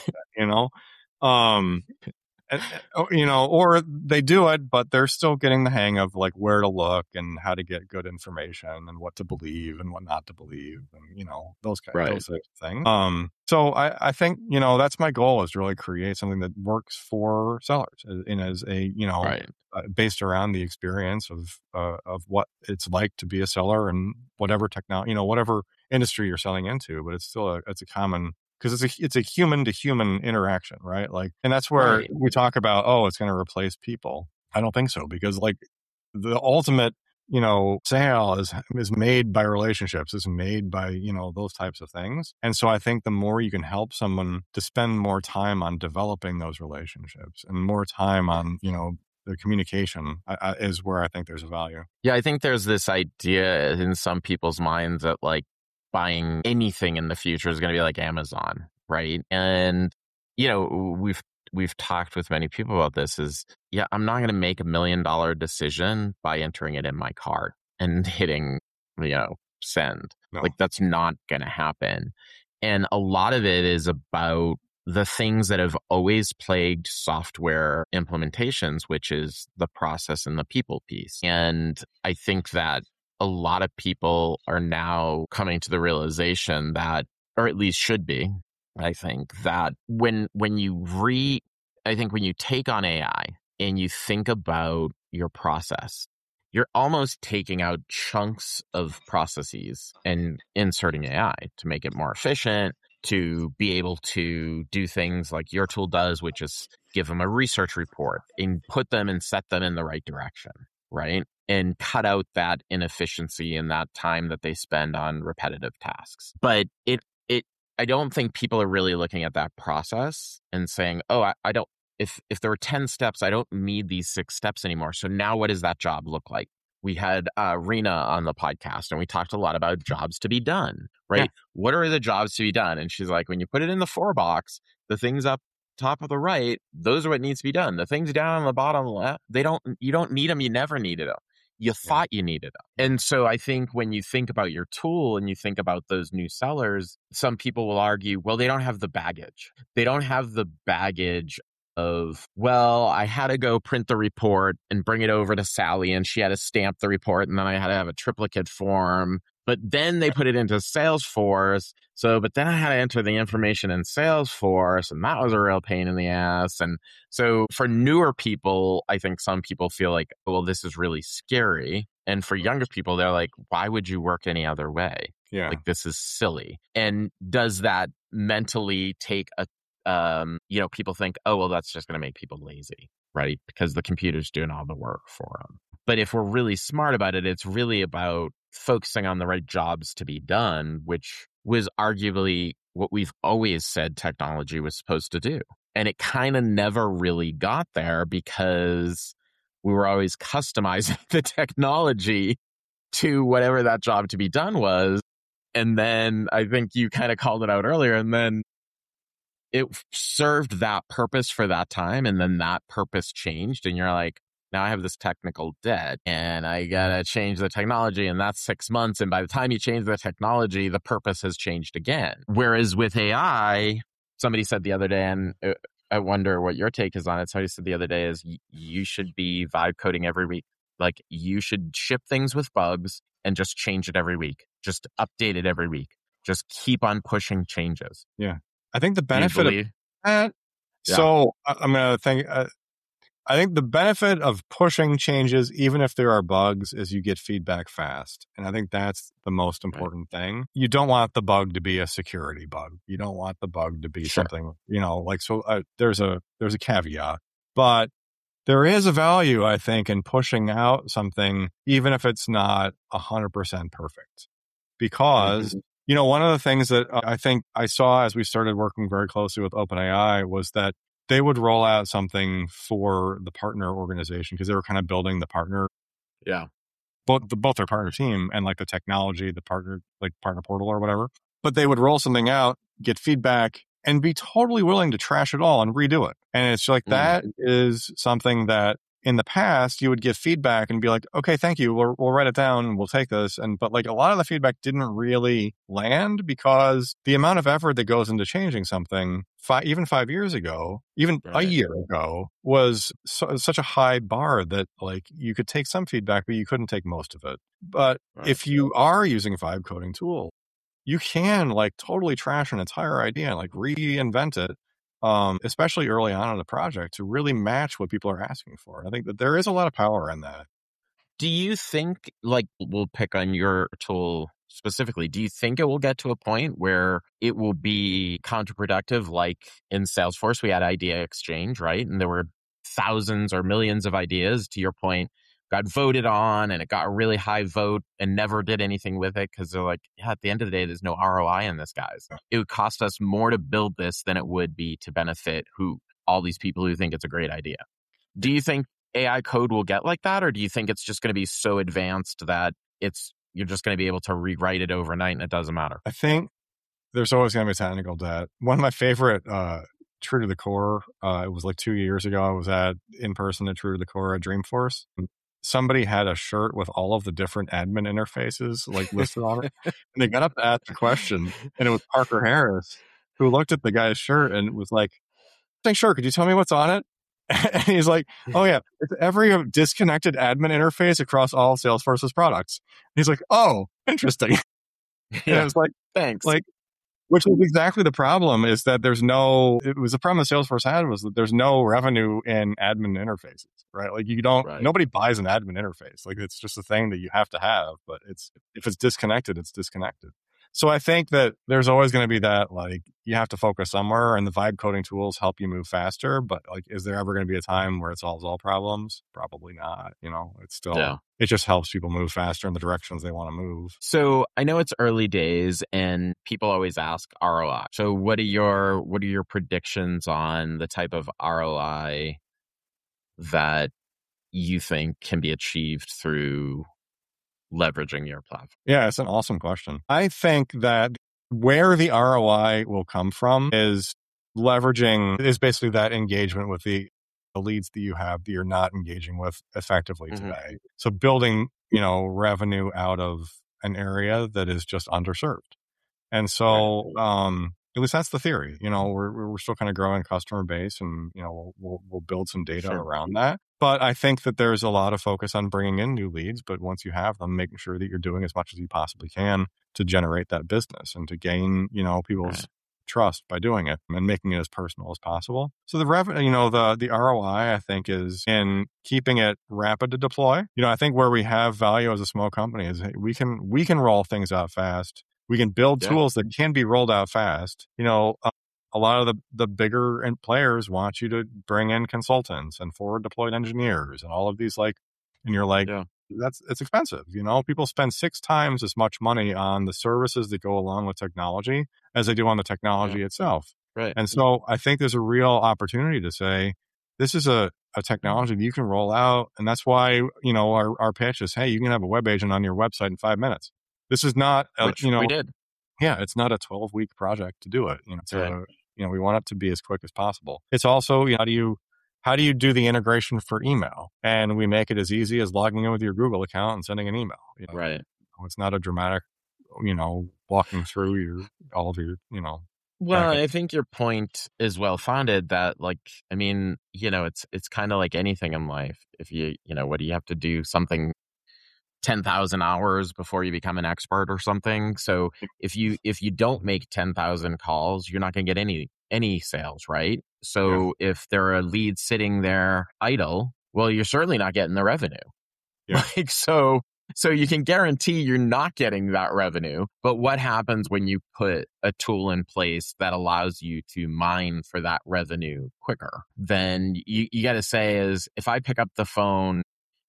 or they do it, but they're still getting the hang of like where to look and how to get good information and what to believe and what not to believe, and those types of things. So I think that's my goal, is to really create something that works for sellers, and as a based around the experience of what it's like to be a seller and whatever technology, whatever industry you're selling into. But it's still it's a common, because it's a human to human interaction, right? Like, and that's where we talk about, oh, it's going to replace people. I don't think so, because like the ultimate sale is made by relationships, is made by, those types of things. And so I think the more you can help someone to spend more time on developing those relationships and more time on, the communication is where I think there's a value. Yeah, I think there's this idea in some people's minds that like buying anything in the future is going to be like Amazon, right? And we've talked with many people about this. I'm not going to make $1 million decision by entering it in my cart and hitting send. No. Like that's not going to happen. And a lot of it is about the things that have always plagued software implementations, which is the process and the people piece. And I think that a lot of people are now coming to the realization that, or at least should be, I think that when you take on AI and you think about your process, you're almost taking out chunks of processes and inserting AI to make it more efficient, to be able to do things like your tool does, which is give them a research report and put them and set them in the right direction, right? And cut out that inefficiency and that time that they spend on repetitive tasks. But I don't think people are really looking at that process and saying, oh, I don't, if there were 10 steps, I don't need these 6 steps anymore. So now what does that job look like? We had Rena on the podcast and we talked a lot about jobs to be done, right? Yeah. What are the jobs to be done? And she's like, when you put it in the 4 box, the things up top of the right, those are what needs to be done. The things down on the bottom left, you don't need them. You never needed them. You thought you needed them. And so I think when you think about your tool and you think about those new sellers, some people will argue, well, they don't have the baggage. They don't have the baggage of, well, I had to go print the report and bring it over to Sally and she had to stamp the report and then I had to have a triplicate form. But then they put it into Salesforce. But then I had to enter the information in Salesforce and that was a real pain in the ass. And so for newer people, I think some people feel like, well, this is really scary. And for younger people, they're like, why would you work any other way? Yeah. Like, this is silly. And does that mentally take people think, oh, well, that's just going to make people lazy, right? Because the computer's doing all the work for them. But if we're really smart about it, it's really about focusing on the right jobs to be done, which was arguably what we've always said technology was supposed to do. And it kind of never really got there because we were always customizing the technology to whatever that job to be done was. And then I think you kind of called it out earlier, and then it served that purpose for that time. And then that purpose changed. And you're like, now I have this technical debt and I got to change the technology, and that's 6 months. And by the time you change the technology, the purpose has changed again. Whereas with AI, somebody said the other day, and I wonder what your take is on it. Somebody said the other day is you should be vibe coding every week. Like you should ship things with bugs and just change it every week. Just update it every week. Just keep on pushing changes. Yeah. I think the benefit of that. Yeah. So I'm going to think, I think the benefit of pushing changes, even if there are bugs, is you get feedback fast. And I think that's the most important thing. You don't want the bug to be a security bug. You don't want the bug to be something, there's a caveat, but there is a value, I think, in pushing out something, even if it's not 100% perfect, because one of the things that I think I saw as we started working very closely with OpenAI was that they would roll out something for the partner organization because they were kind of building the partner. Yeah. Both their partner team and like the technology, the partner, like partner portal or whatever. But they would roll something out, get feedback, and be totally willing to trash it all and redo it. And it's like that is something that in the past you would give feedback and be like, okay, thank you. We'll write it down and we'll take this. But like a lot of the feedback didn't really land because the amount of effort that goes into changing something even 5 years ago, even a year ago, was such a high bar that like you could take some feedback, but you couldn't take most of it. But if you are using vibe coding tool, you can like totally trash an entire idea and like reinvent it. Especially early on in the project to really match what people are asking for. I think that there is a lot of power in that. Do you think, like, we'll pick on your tool specifically, do you think it will get to a point where it will be counterproductive? Like in Salesforce, we had idea exchange, right? And there were thousands or millions of ideas, to your point, got voted on and it got a really high vote and never did anything with it because they're like, yeah, at the end of the day, there's no ROI in this, guys. It would cost us more to build this than it would be to benefit all these people who think it's a great idea. Do you think AI code will get like that, or do you think it's just going to be so advanced that you're just going to be able to rewrite it overnight and it doesn't matter? I think there's always going to be technical debt. One of my favorite True to the Core, it was like 2 years ago, I was in person at True to the Core at Dreamforce. Somebody had a shirt with all of the different admin interfaces like listed on it. And they got up to ask the question, and it was Parker Harris who looked at the guy's shirt and was like, sure, could you tell me what's on it? And he's like, oh yeah, it's every disconnected admin interface across all Salesforce's products. And he's like, oh, interesting. Yeah. And it was like, thanks. Like, which was exactly the problem, is that it was the problem that Salesforce had, was that there's no revenue in admin interfaces, right? Like nobody buys an admin interface. Like, it's just a thing that you have to have, but if it's disconnected, it's disconnected. So I think that there's always going to be that, like, you have to focus somewhere, and the vibe coding tools help you move faster. But like, is there ever going to be a time where it solves all problems? Probably not. It's still, It just helps people move faster in the directions they want to move. So I know it's early days and people always ask ROI. So what are your predictions on the type of ROI that you think can be achieved through leveraging your platform? Yeah, it's an awesome question. I think that where the ROI will come from is basically that engagement with the leads that you have that you're not engaging with effectively today. So building, revenue out of an area that is just underserved. And so, at least that's the theory. We're still kind of growing customer base, and we'll build some data around that. But I think that there's a lot of focus on bringing in new leads. But once you have them, making sure that you're doing as much as you possibly can to generate that business and to gain, people's trust by doing it and making it as personal as possible. So the revenue, the ROI, I think, is in keeping it rapid to deploy. I think where we have value as a small company is we can roll things out fast. We can build tools that can be rolled out fast. A lot of the bigger players want you to bring in consultants and forward deployed engineers and all of these, and you're like, it's expensive. People spend 6 times as much money on the services that go along with technology as they do on the technology itself. Right. And so I think there's a real opportunity to say, this is a technology that you can roll out. And that's why, our pitch is, hey, you can have a web agent on your website in 5 minutes. This is not, we did. Yeah, it's not a 12-week project to do it. We want it to be as quick as possible. It's also, how do you do the integration for email? And we make it as easy as logging in with your Google account and sending an email. Right. It's not a dramatic, walking through all of your, Well, I think your point is well founded that, it's kind of like anything in life. If what do you have to do? Something 10,000 hours before you become an expert or something. So if you don't make 10,000 calls, you're not going to get any sales, right? So if there are leads sitting there idle, well, you're certainly not getting the revenue. Yeah. So you can guarantee you're not getting that revenue. But what happens when you put a tool in place that allows you to mine for that revenue quicker? Then you got to say is, if I picked up the phone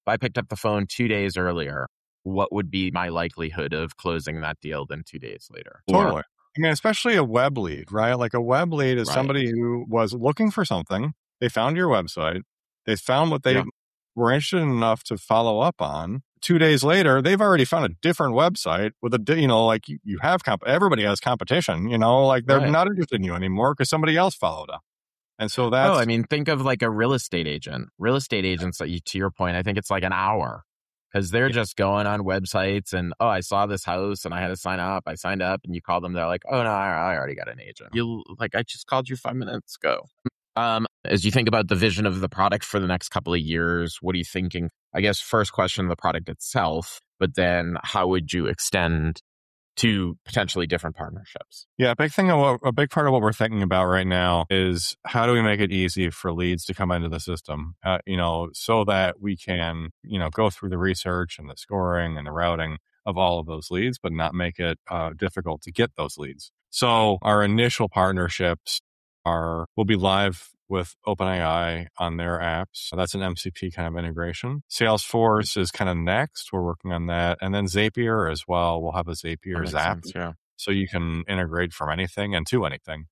2 days earlier, what would be my likelihood of closing that deal than 2 days later? Totally. Especially a web lead, right? Like a web lead is somebody who was looking for something. They found your website. They found what they were interested enough to follow up on. 2 days later, they've already found a different website with you have everybody has competition, they're not interested in you anymore because somebody else followed up. And so that's... think of like a real estate agent. Real estate agents, to your point, I think it's like an hour because they're just going on websites and, I saw this house and I had to sign up. I signed up and you call them. They're like, oh, no, I already got an agent. I just called you 5 minutes ago. As you think about the vision of the product for the next couple of years, what are you thinking? I guess first question, the product itself, but then how would you extend to potentially different partnerships? Yeah, a big part of what we're thinking about right now is how do we make it easy for leads to come into the system, so that we can, go through the research and the scoring and the routing of all of those leads, but not make it difficult to get those leads. So our initial partnerships will be live with OpenAI on their apps. So that's an MCP kind of integration. Salesforce is kind of next. We're working on that. And then Zapier as well. We'll have a Zapier Zap. Sense, yeah. So you can integrate from anything and to anything,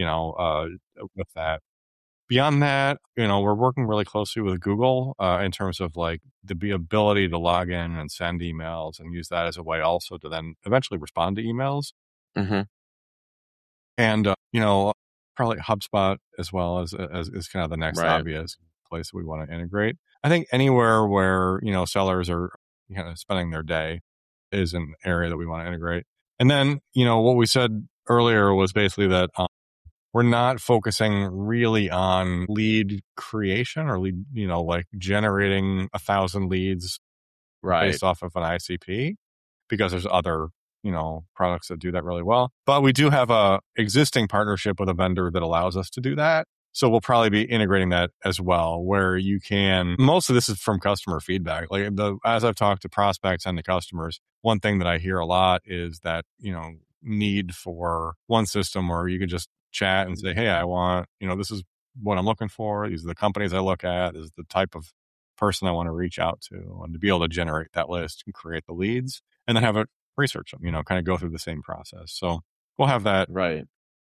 with that. Beyond that, we're working really closely with Google in terms of like the ability to log in and send emails and use that as a way also to then eventually respond to emails. Mm-hmm. And, probably HubSpot as well as kind of the next obvious place we want to integrate. I think anywhere where, sellers are spending their day is an area that we want to integrate. And then, what we said earlier was basically that we're not focusing really on lead creation or lead, like generating 1,000 leads based off of an ICP, because there's other, products that do that really well. But we do have a existing partnership with a vendor that allows us to do that. So we'll probably be integrating that as well, where you can, most of this is from customer feedback. Like as I've talked to prospects and the customers, one thing that I hear a lot is that, need for one system where you can just chat and say, hey, I want, this is what I'm looking for. These are the companies I look at. This is the type of person I want to reach out to, and to be able to generate that list and create the leads and then have it research them, kind of go through the same process. So we'll have that. Right.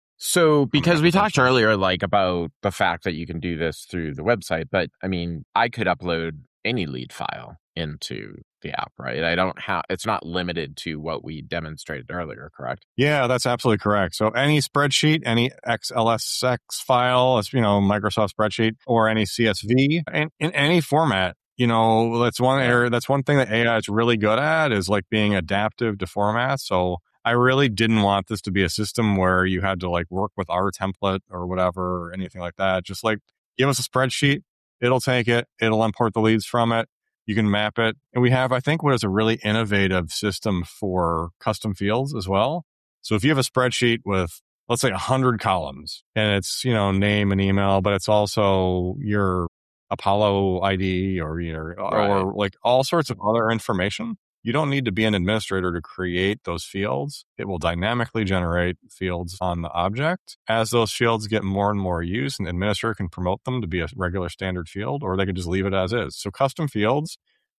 So because we talked earlier, like about the fact that you can do this through the website, but I mean, I could upload any lead file into the app, right? It's not limited to what we demonstrated earlier, correct? Yeah, that's absolutely correct. So any spreadsheet, any XLSX file, Microsoft spreadsheet, or any CSV in any format, that's one area. That's one thing that AI is really good at, is like being adaptive to formats. So I really didn't want this to be a system where you had to like work with our template or whatever or anything like that. Just like give us a spreadsheet, it'll take it, it'll import the leads from it. You can map it. And we have, I think, what is a really innovative system for custom fields as well. So if you have a spreadsheet with, let's say, 100 columns, and it's, name and email, but it's also your Apollo ID or or like all sorts of other information, you don't need to be an administrator to create those fields. It will dynamically generate fields on the object. As those fields get more and more used, an administrator can promote them to be a regular standard field, or they could just leave it as is. So custom fields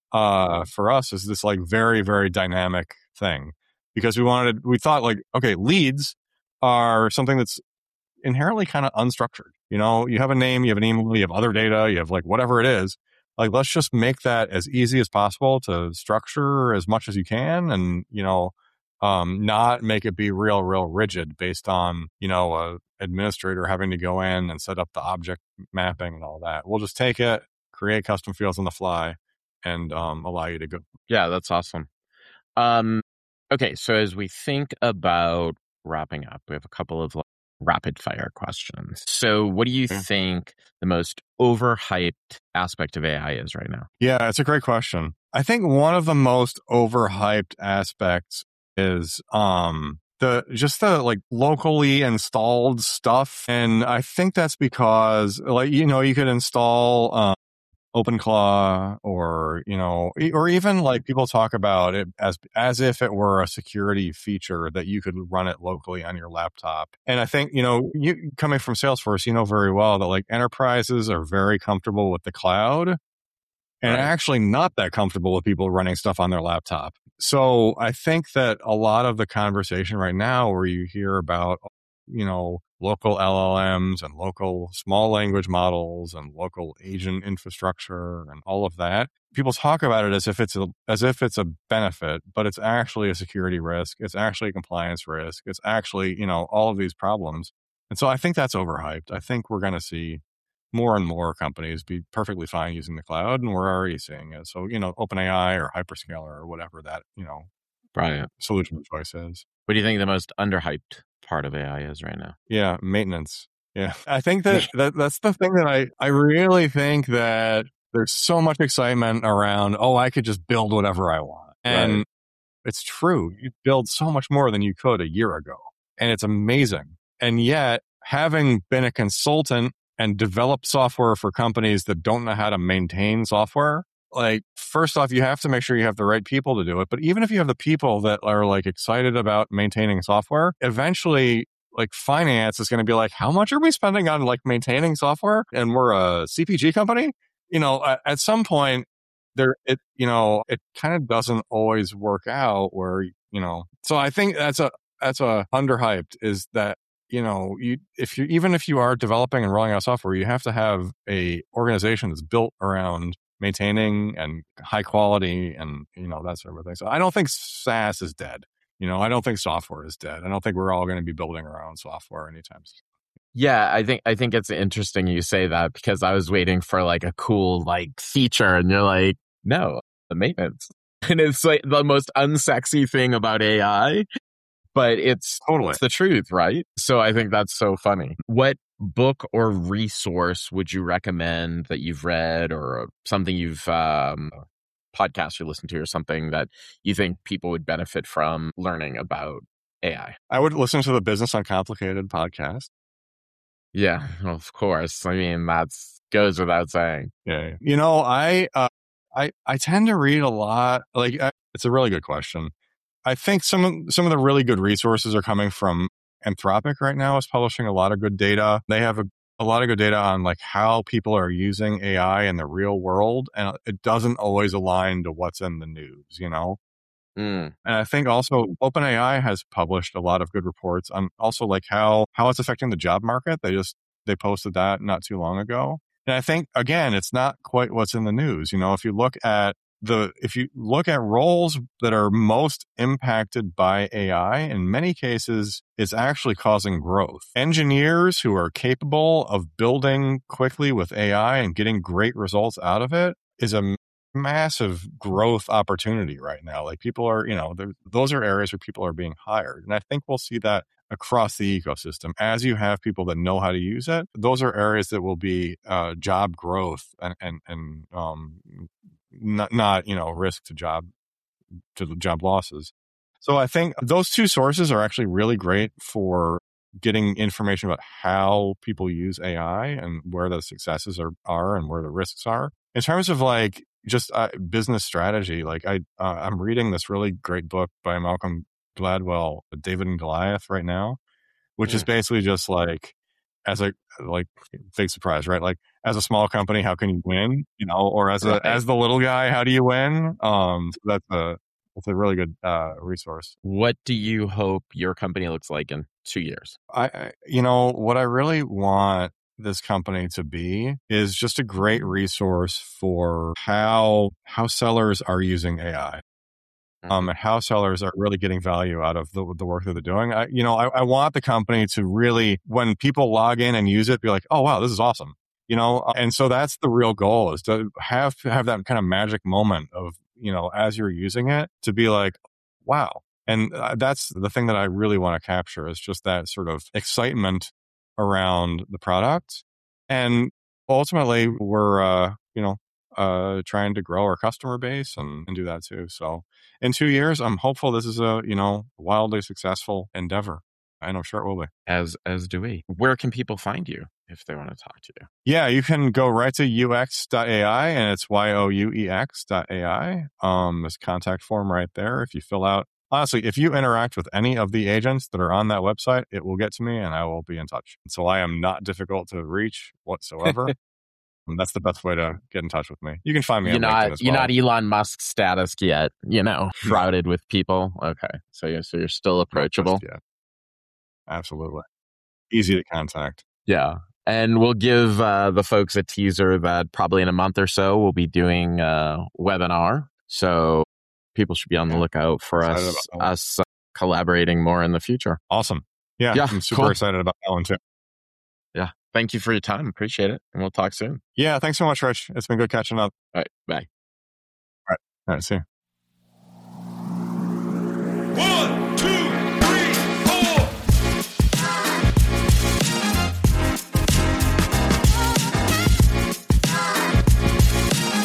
for us is this like very, very dynamic thing, because we thought like, okay, leads are something that's inherently kind of unstructured. You have a name, you have an email, you have other data, you have like whatever it is. Like, let's just make that as easy as possible to structure as much as you can, and, not make it be real rigid based on, a administrator having to go in and set up the object mapping and all that. We'll just take it, create custom fields on the fly, and allow you to go. Yeah, that's awesome. Okay, so as we think about wrapping up, we have a couple of rapid fire questions. So what do you think the most overhyped aspect of AI is right now? Yeah, it's a great question. I think one of the most overhyped aspects is the like locally installed stuff. And I think that's because you could install OpenClaw or even like people talk about it as if it were a security feature that you could run it locally on your laptop. And I think, you coming from Salesforce, very well that like enterprises are very comfortable with the cloud and actually not that comfortable with people running stuff on their laptop. So I think that a lot of the conversation right now where you hear about, local LLMs and local small language models and local agent infrastructure and all of that, people talk about it as if it's a benefit, but it's actually a security risk. It's actually a compliance risk. It's actually, all of these problems. And so I think that's overhyped. I think we're going to see more and more companies be perfectly fine using the cloud, and we're already seeing it. So, OpenAI or Hyperscaler or whatever that, solution of choice is. What do you think the most underhyped part of AI is right now? Yeah, maintenance. Yeah, I think that's the thing that I really think that there's so much excitement around, I could just build whatever I want. And it's true. You build so much more than you could a year ago. And it's amazing. And yet, having been a consultant and developed software for companies that don't know how to maintain software, like, first off, you have to make sure you have the right people to do it. But even if you have the people that are like excited about maintaining software, eventually like finance is going to be like, how much are we spending on like maintaining software? And we're a CPG company. At some point it kind of doesn't always work out where, so I think that's a underhyped is that, if you are developing and rolling out software, you have to have a organization that's built around maintaining and high quality and, that sort of thing. So I don't think SaaS is dead. I don't think software is dead. I don't think we're all going to be building our own software anytime soon. Yeah, I think it's interesting you say that because I was waiting for like a cool like feature and you're like, no, the maintenance. And it's like the most unsexy thing about AI, but it's Totally. It's the truth, right? So I think that's so funny. What book or resource would you recommend that you've read or something you've podcast you listen to or something that you think people would benefit from learning about AI? I would listen to the Business Uncomplicated podcast. Yeah, of course. I mean, that's goes without saying. Yeah. I tend to read a lot. It's a really good question. I think some of the really good resources are coming from Anthropic right now is publishing a lot of good data. They have a lot of good data on like how people are using AI in the real world. And it doesn't always align to what's in the news, And I think also OpenAI has published a lot of good reports on also like how it's affecting the job market. They posted that not too long ago. And I think, again, it's not quite what's in the news. If you look at roles that are most impacted by AI, in many cases, it's actually causing growth. Engineers who are capable of building quickly with AI and getting great results out of it is a massive growth opportunity right now. Like people are, those are areas where people are being hired. And I think we'll see that across the ecosystem. As you have people that know how to use it, those are areas that will be job growth and not risk to job losses. So I think those two sources are actually really great for getting information about how people use AI and where the successes are and where the risks are. In terms of like just business strategy, like I'm reading this really great book by Malcolm Gladwell, David and Goliath, right now, which is basically just like fake surprise, right? Like as a small company, how can you win? Or as the little guy, how do you win? So that's a really good resource. What do you hope your company looks like in 2 years? What I really want this company to be is just a great resource for how sellers are using AI. And how sellers are really getting value out of the work that they're doing. I want the company to really, when people log in and use it, be like, oh, wow, this is awesome. And so that's the real goal, is to have that kind of magic moment of, as you're using it, to be like, wow. And that's the thing that I really want to capture, is just that sort of excitement around the product. And ultimately we're, trying to grow our customer base and do that too. So in 2 years, I'm hopeful this is a, wildly successful endeavor. And I'm sure it will be. As do we. Where can people find you if they want to talk to you? Yeah, you can go right to ux.ai, and it's youex.ai. There's a contact form right there. If you fill out, honestly, if you interact with any of the agents that are on that website, it will get to me and I will be in touch. So I am not difficult to reach whatsoever. And that's the best way to get in touch with me. You can find me on LinkedIn as well. You're not Elon Musk status yet, shrouded with people. Okay. So you're still approachable. Yeah. Absolutely. Easy to contact. Yeah. And we'll give the folks a teaser that probably in a month or so we'll be doing a webinar. So people should be on the lookout for us collaborating more in the future. Awesome. Yeah. I'm super excited about that one too. Yeah. Thank you for your time. Appreciate it. And we'll talk soon. Yeah. Thanks so much, Rich. It's been good catching up. All right. Bye. All right. See you.